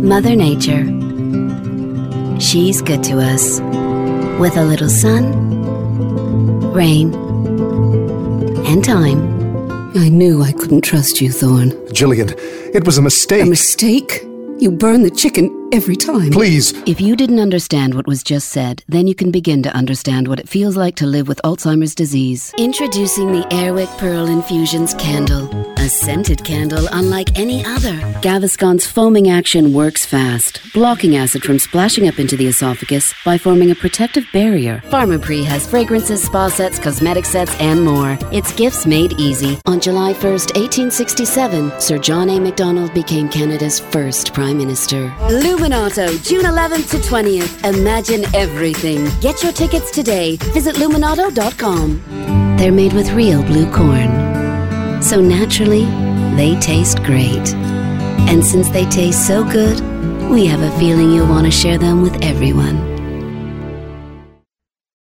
Mother Nature. She's good to us. With a little sun, rain, and time. I knew I couldn't trust you, Thorn. Jillian, it was a mistake. A mistake? You burn the chicken every time. Please. If you didn't understand what was just said, then you can begin to understand what it feels like to live with Alzheimer's disease. Introducing the Airwick Pearl Infusions Candle. A scented candle unlike any other. Gaviscon's foaming action works fast, blocking acid from splashing up into the esophagus by forming a protective barrier. Pharmaprix has fragrances, spa sets, cosmetic sets, and more. It's gifts made easy. On July 1st, 1867, Sir John A. Macdonald became Canada's first Prime Minister. Luminato, June 11th to 20th. Imagine everything. Get your tickets today. Visit Luminato.com. They're made with real blue corn. So naturally, they taste great. And since they taste so good, we have a feeling you'll want to share them with everyone.